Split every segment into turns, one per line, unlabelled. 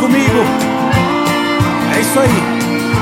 comigo. É isso aí.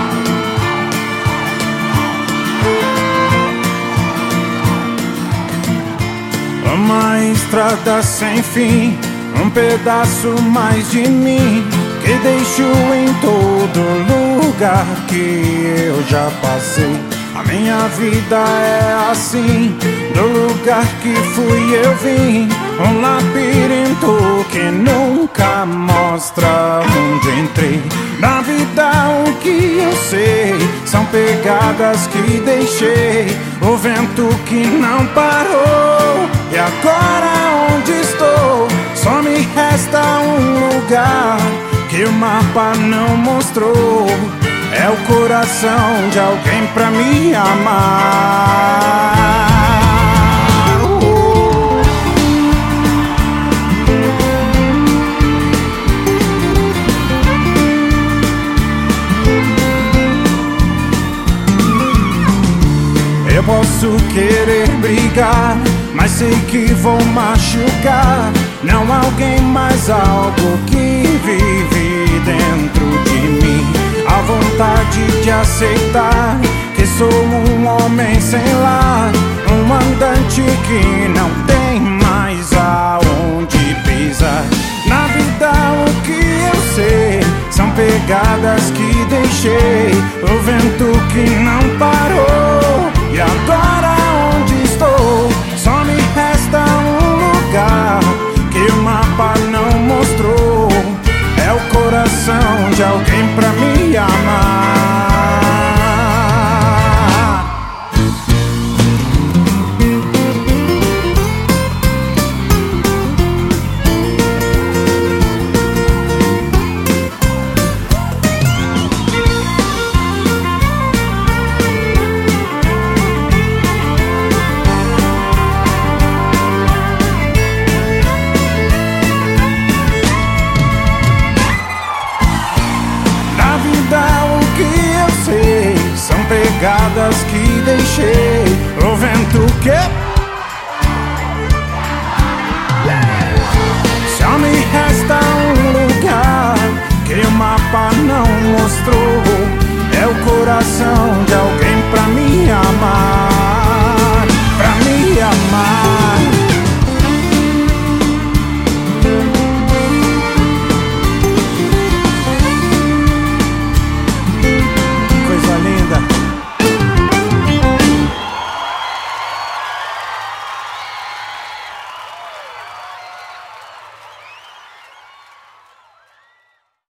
Uma estrada sem fim, um pedaço mais de mim, que deixo em todo lugar que eu já passei. A minha vida é assim, do lugar que fui eu vim, um labirinto que nunca mostra onde entrei. Na vida o que eu sei são pegadas que deixei, o vento que não parou. E agora onde estou, só me resta um lugar que o mapa não mostrou. É o coração de alguém pra me amar. Eu posso querer brigar, mas sei que vou machucar. Não alguém, mas algo que vive dentro de mim. A vontade de aceitar que sou um homem sem lar, um andante que não tem mais aonde pisar. Na vida o que eu sei são pegadas que deixei, o vento que não parou.